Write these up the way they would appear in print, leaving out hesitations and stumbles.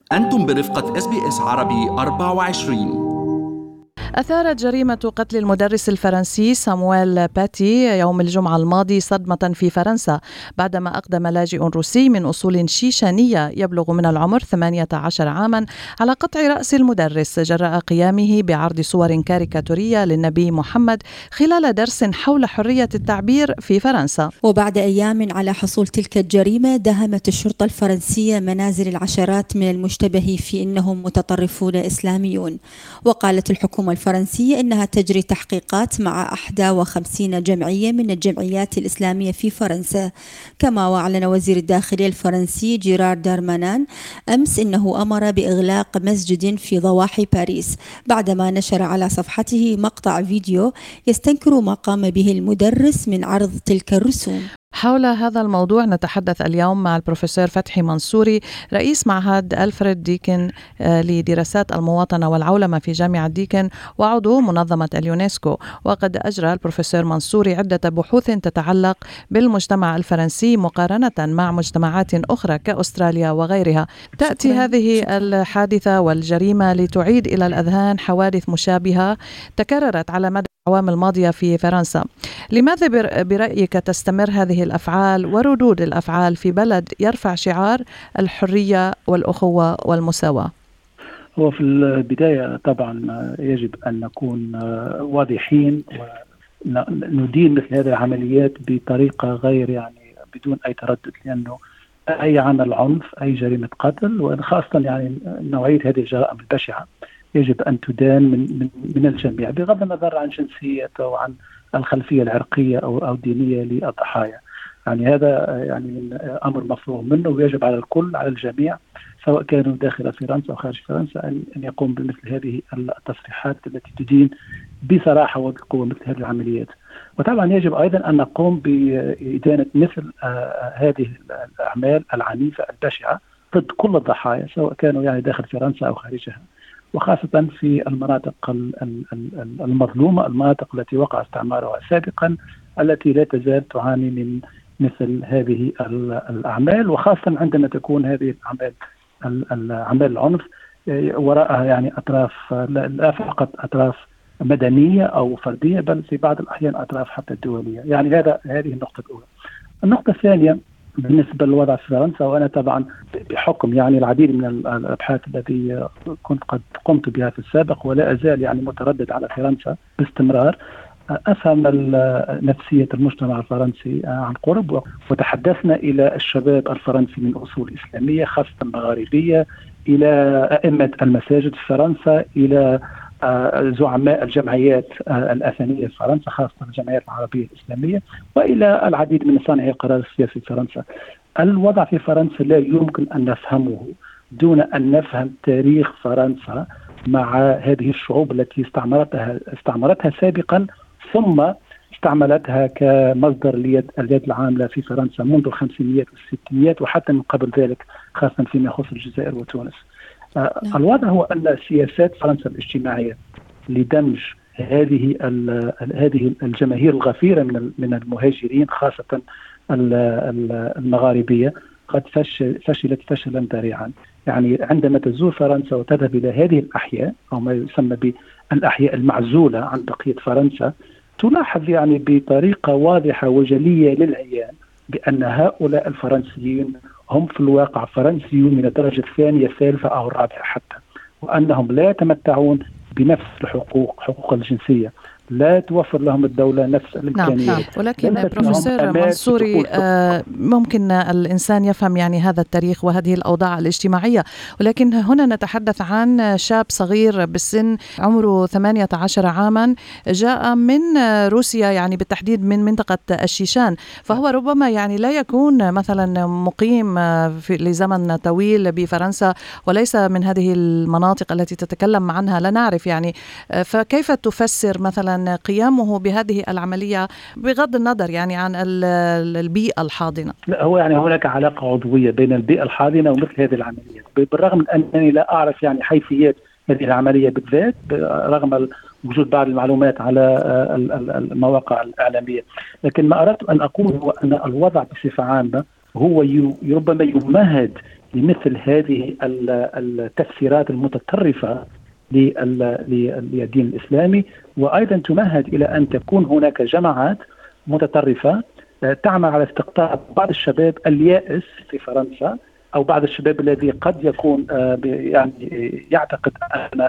أنتم برفقة SBS عربي 24. أثارت جريمة قتل المدرس الفرنسي سامويل باتي يوم الجمعة الماضي صدمة في فرنسا بعدما أقدم لاجئ روسي من أصول شيشانية يبلغ من العمر 18 عاما على قطع رأس المدرس جراء قيامه بعرض صور كاريكاتورية للنبي محمد خلال درس حول حرية التعبير في فرنسا. وبعد أيام على حصول تلك الجريمة داهمت الشرطة الفرنسية منازل العشرات من المشتبه في أنهم متطرفون إسلاميون. وقالت الحكومة الفرنسية إنها تجري تحقيقات مع 51 جمعية من الجمعيات الإسلامية في فرنسا. كما وأعلن وزير الداخلية الفرنسي جيرار دارمانان أمس إنه أمر بإغلاق مسجد في ضواحي باريس بعدما نشر على صفحته مقطع فيديو يستنكر ما قام به المدرس من عرض تلك الرسوم. حول هذا الموضوع نتحدث اليوم مع البروفيسور فتحي منصوري رئيس معهد ألفريد ديكن لدراسات المواطنة والعولمة في جامعة ديكن وعضو منظمة اليونسكو. وقد أجرى البروفيسور منصوري عدة بحوث تتعلق بالمجتمع الفرنسي مقارنة مع مجتمعات أخرى كأستراليا وغيرها. تأتي هذه الحادثة والجريمة لتعيد إلى الأذهان حوادث مشابهة تكررت على مدى الأعوام الماضية في فرنسا. لماذا برأيك تستمر هذه الأفعال وردود الأفعال في بلد يرفع شعار الحرية والأخوة والمساواة؟ هو في البداية طبعا يجب أن نكون واضحين وندين مثل هذه العمليات بطريقة غير بدون أي تردد، لأنه أي عمل عنف، أي جريمة قتل، وخاصة نوعية هذه الجرائم البشعة يجب أن تدان من الجميع بغض النظر عن جنسية أو عن الخلفية العرقية أو الدينية للضحايا. هذا أمر مفروغ منه، ويجب على الكل، على الجميع، سواء كانوا داخل فرنسا أو خارج فرنسا، أن يقوم بمثل هذه التصريحات التي تدين بصراحة وبقوة مثل هذه العمليات. وطبعا يجب أيضا أن نقوم بإدانة مثل هذه الأعمال العنيفة البشعة ضد كل الضحايا، سواء كانوا داخل فرنسا أو خارجها، وخاصة في المناطق المظلومة، المناطق التي وقع استعمارها سابقا، التي لا تزال تعاني من مثل هذه الأعمال، وخاصة عندما تكون هذه الأعمال العنف وراءها أطراف، لا فقط أطراف مدنية أو فردية، بل في بعض الأحيان أطراف حتى دولية. هذه النقطة الأولى. النقطة الثانية بالنسبة للوضع في فرنسا، وأنا طبعا بحكم العديد من الأبحاث التي كنت قد قمت بها في السابق ولا أزال متردد على فرنسا باستمرار، أفهم نفسية المجتمع الفرنسي عن قرب، وتحدثنا إلى الشباب الفرنسي من أصول إسلامية خاصة مغاربية، إلى أئمة المساجد في فرنسا، إلى زعماء الجمعيات الأثنية في فرنسا خاصة الجمعيات العربية الإسلامية، وإلى العديد من صانعي القرار السياسي في فرنسا. الوضع في فرنسا لا يمكن أن نفهمه دون أن نفهم تاريخ فرنسا مع هذه الشعوب التي استعمرتها سابقا، ثم استعملتها كمصدر اليد العاملة في فرنسا منذ الخمسينيات والستينيات وحتى من قبل ذلك، خاصة فيما يخص الجزائر وتونس. الوضع هو أن سياسات فرنسا الاجتماعية لدمج هذه الجماهير الغفيرة من المهاجرين خاصة المغاربية قد فشلت فشلا ذريعا. عندما تزور فرنسا وتذهب إلى هذه الأحياء أو ما يسمى بالأحياء المعزولة عن بقية فرنسا، تلاحظ بطريقة واضحة وجلية للعيان بأن هؤلاء الفرنسيين هم في الواقع فرنسيون من الدرجة الثانية الثالثة أو الرابعة حتى، وأنهم لا يتمتعون بنفس حقوق الجنسية، لا توفر لهم الدولة نفس الإمكانيات. نعم. ولكن بروفيسور منصوري ممكن الإنسان يفهم هذا التاريخ وهذه الأوضاع الاجتماعية، ولكن هنا نتحدث عن شاب صغير بالسن عمره 18 عاما جاء من روسيا، بالتحديد من منطقة الشيشان، فهو ربما لا يكون مثلا مقيم لزمن طويل بفرنسا وليس من هذه المناطق التي تتكلم عنها، لا نعرف فكيف تفسر مثلا قيامه بهذه العملية بغض النظر عن البيئة الحاضنة؟ لا، هو هناك علاقة عضوية بين البيئة الحاضنة ومثل هذه العمليات، بالرغم من أنني لا أعرف حيثيات هذه العملية بالذات، رغم وجود بعض المعلومات على المواقع الإعلامية. لكن ما أردت أن أقول هو أن الوضع بصفة عامة هو ربما يمهد لمثل هذه التفسيرات المتطرفة للدين الإسلامي، وأيضا تمهد إلى أن تكون هناك جماعات متطرفة تعمل على استقطاب بعض الشباب اليائس في فرنسا، أو بعض الشباب الذي قد يكون يعني يعتقد أن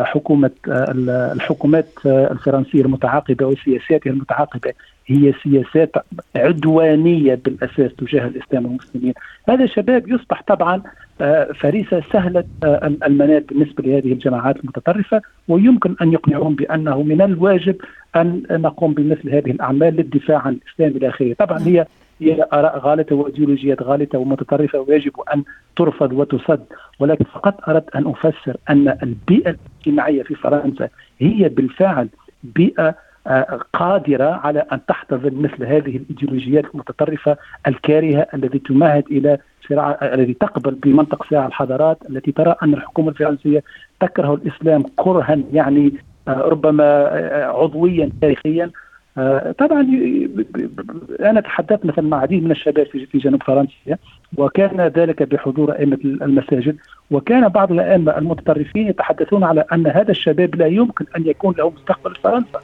الحكومات الفرنسية المتعاقبة وسياساتها المتعاقبة هي سياسات عدوانية بالأساس تجاه الإسلام والمسلمين. هذا الشباب يصبح طبعا فريسة سهلة المنال بالنسبة لهذه الجماعات المتطرفة، ويمكن أن يقنعهم بأنه من الواجب أن نقوم بمثل هذه الأعمال للدفاع عن الإسلام إلى آخره. طبعا هي آراء غالطة وإيديولوجيات غالطة ومتطرفة ويجب أن ترفض وتصد، ولكن فقط أردت أن أفسر أن البيئة الاجتماعية في فرنسا هي بالفعل بيئة قادرة على أن تحتضن مثل هذه الإيديولوجيات المتطرفة الكارهة التي تمهد إلى صراع، الذي تقبل بمنطق صراع الحضارات، التي ترى أن الحكومة الفرنسية تكره الإسلام كرها يعني ربما عضويا تاريخيا. طبعا أنا تحدثت مثلا مع عديد من الشباب في جنوب فرنسا، وكان ذلك بحضور أئمة المساجد، وكان بعض الأئمة المتطرفين يتحدثون على أن هذا الشباب لا يمكن أن يكون له مستقبل في فرنسا،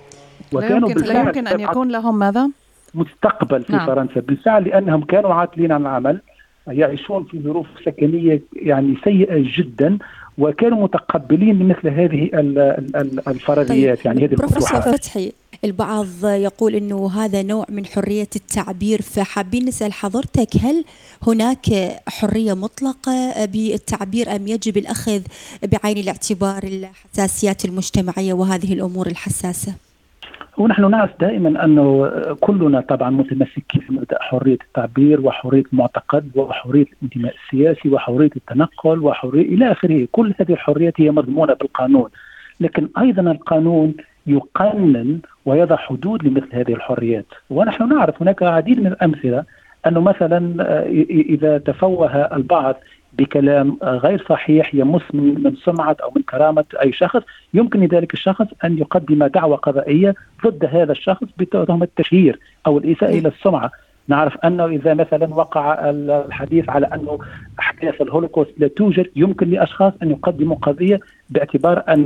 لا يمكن أن يكون لهم ماذا؟ مستقبل في فرنسا بالفعل، لأنهم كانوا عاطلين عن العمل، يعيشون في ظروف سكنية يعني سيئة جدا، وكانوا متقبلين لمثل هذه الفرضيات. طيب. يعني هذه بروفيسور فتحي، البعض يقول أنه هذا نوع من حرية التعبير، فحابين نسأل حضرتك هل هناك حرية مطلقة بالتعبير أم يجب الأخذ بعين الاعتبار الحساسيات المجتمعية وهذه الأمور الحساسة؟ ونحن نعرف دائما أنه كلنا طبعا متمسكين في مبدأ حرية التعبير وحرية المعتقد وحرية الانتماء السياسي وحرية التنقل وحرية إلى آخره. كل هذه الحريات هي مضمونة بالقانون، لكن أيضا القانون يقنن ويضع حدود لمثل هذه الحريات. ونحن نعرف هناك العديد من الأمثلة أنه مثلا إذا تفوه البعض بكلام غير صحيح يمس من سمعة أو من كرامة أي شخص، يمكن لذلك الشخص أن يقدم دعوى قضائية ضد هذا الشخص بتهمة التشهير أو الإساءة إلى السمعة. نعرف أنه إذا مثلا وقع الحديث على أنه أحداث الهولوكوست لا توجد، يمكن لأشخاص أن يقدموا قضية باعتبار أن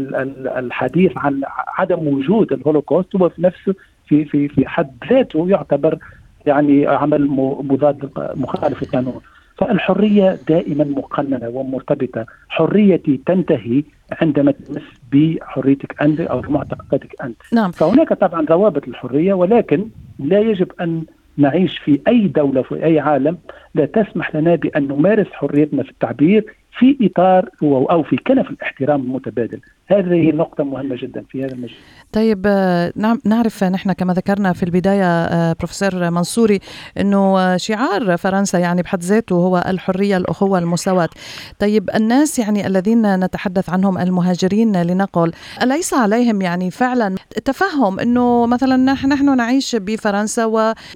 الحديث عن عدم وجود الهولوكوست هو في نفسه في حد ذاته يعتبر يعني عمل مضاد مخالف القانون. فالحرية دائما مقننة ومرتبطة، حريتي تنتهي عندما تمس بحريتك أنت أو معتقداتك أنت. نعم. فهناك طبعا ضوابط الحرية، ولكن لا يجب أن نعيش في أي دولة في أي عالم لا تسمح لنا بأن نمارس حريتنا في التعبير في إطار أو في كنف الاحترام المتبادل. هذه نقطة مهمة جدا في هذا المجال. طيب نعرف نحن كما ذكرنا في البداية بروفيسور منصوري أنه شعار فرنسا يعني بحد ذاته هو الحرية، الأخوة، المساواة. طيب الناس يعني الذين نتحدث عنهم المهاجرين لنقل، أليس عليهم يعني فعلا تفهم أنه مثلا نحن نعيش بفرنسا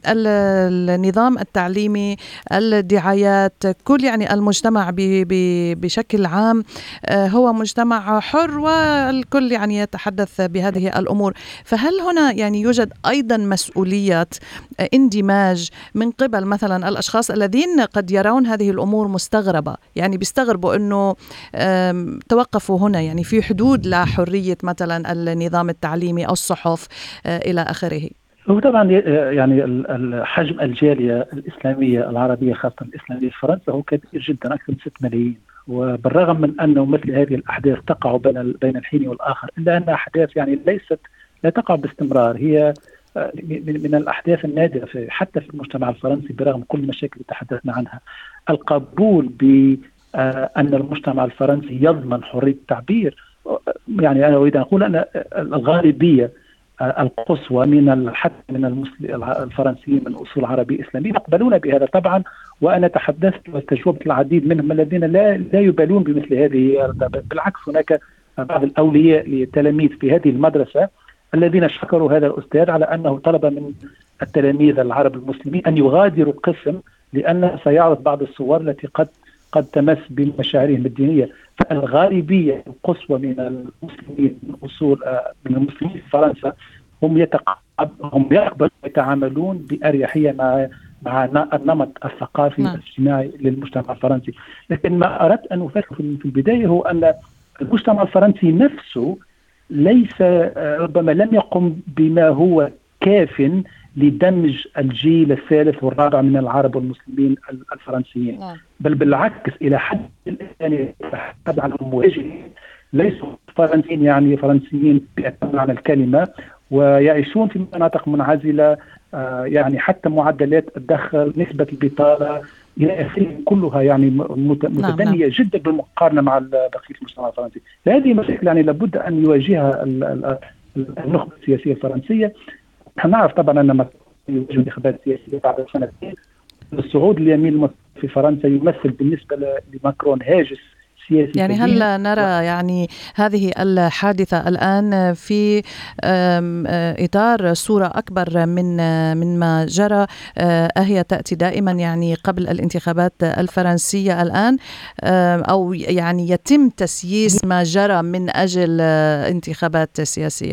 والنظام التعليمي، الدعايات، كل يعني المجتمع بشكل عام هو مجتمع حر والكل يعني يتحدث بهذه الأمور، فهل هنا يعني يوجد أيضا مسؤولية اندماج من قبل مثلا الأشخاص الذين قد يرون هذه الأمور مستغربة، يعني بيستغربوا أنه توقفوا هنا يعني في حدود لحرية مثلا النظام التعليمي أو الصحف إلى آخره؟ وطبعا يعني حجم الجالية الإسلامية العربية خاصة الإسلامية في فرنسا هو كبير جدا، أكثر من 6 ملايين. وبالرغم من أنه مثل هذه الأحداث تقع بين الحين والآخر، إلا أنها أحداث يعني لا تقع باستمرار، هي من الأحداث النادرة حتى في المجتمع الفرنسي برغم كل المشاكل اللي تحدثنا عنها. القبول بأن المجتمع الفرنسي يضمن حرية التعبير، يعني أنا أريد أن أقول أن الغالبية القصوى حتى من الفرنسيين من أصول عربية إسلامية يقبلون بهذا طبعا. وأنا تحدثت وتجربة العديد منهم الذين لا يبالون بمثل هذه، بالعكس هناك بعض الأولياء للتلاميذ في هذه المدرسة الذين شكروا هذا الأستاذ على أنه طلب من التلاميذ العرب المسلمين أن يغادروا القسم لأنه سيعرض بعض الصور التي قد تمس بمشاعرهم الدينية. فالغالبية القصوى من المسلمين من المسلمين في فرنسا هم يقبلون ويتعاملون بأريحية مع النمط الثقافي الاجتماعي للمجتمع الفرنسي. لكن ما أردت أن أفكر في البداية هو أن المجتمع الفرنسي نفسه ليس ربما لم يقم بما هو كاف لدمج الجيل الثالث والرابع من العرب والمسلمين الفرنسيين، بل بالعكس إلى حد الآن طبعا المواجهين ليسوا فرنسيين، يعني فرنسيين بأتم معنى الكلمة، ويعيشون في مناطق منعزلة، يعني حتى معدلات الدخل، نسبة البطالة إلى آخره كلها يعني متدنية جدا بالمقارنة مع بقية المجتمع الفرنسي. هذه مشاكل يعني لابد أن يواجهها النخبة السياسية الفرنسية. نعرف طبعا أن يواجه انتخابات سياسية بعد سنتين. الصعود اليمين في فرنسا يمثل بالنسبة لماكرون هاجس سياسي. يعني هل نرى يعني هذه الحادثة الآن في إطار صورة أكبر من ما جرى؟ أهي تأتي دائما يعني قبل الانتخابات الفرنسية الآن، أو يعني يتم تسييس ما جرى من أجل انتخابات سياسية؟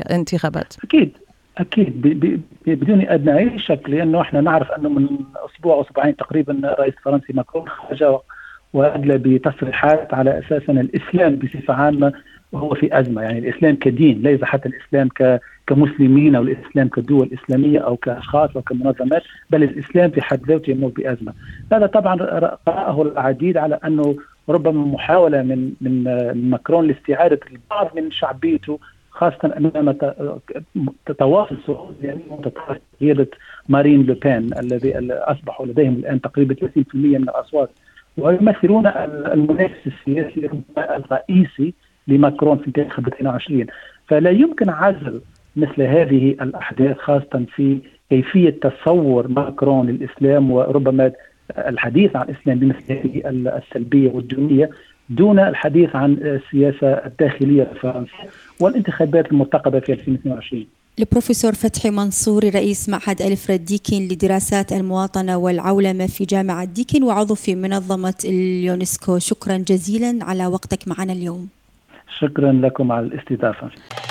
أكيد بدون أدنى أي شك، لأنه إحنا نعرف أنه من أسبوع أو أسبوعين تقريبا الرئيس الفرنسي ماكرون خرج وأدلى بتصريحات على أساس أن الإسلام بصفة عامة وهو في أزمة، يعني الإسلام كدين، ليس حتى الإسلام كمسلمين أو الإسلام كدول إسلامية أو كأشخاص أو كمنظمات، بل الإسلام في حد ذاته يمر بأزمة. هذا طبعا قرأه العديد على أنه ربما محاولة من ماكرون لاستعادة البعض من شعبيته، خاصة أمام تواصل صعود يعني متطرف قيادة مارين لوبين الذي أصبحوا لديهم الآن تقريبا 30% من الأصوات، ويمثلون المنافس السياسي الرئيسي لماكرون في انتخابات 2020. فلا يمكن عزل مثل هذه الأحداث، خاصة في كيفية تصور ماكرون للإسلام وربما الحديث عن الإسلام بمثل هذه السلبية والدونية دون الحديث عن السياسة الداخلية الفرنسية والانتخابات المرتقبة في 2022. البروفيسور فتحي منصوري، رئيس معهد ألفريد ديكن لدراسات المواطنة والعولمة في جامعة ديكن وعضو في منظمة اليونسكو، شكرا جزيلا على وقتك معنا اليوم. شكرا لكم على الاستضافة.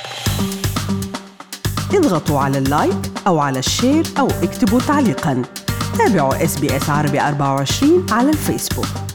اضغطوا على اللايك أو على الشير أو اكتبوا تعليقا. تابعوا SBS عربي 24 على الفيسبوك.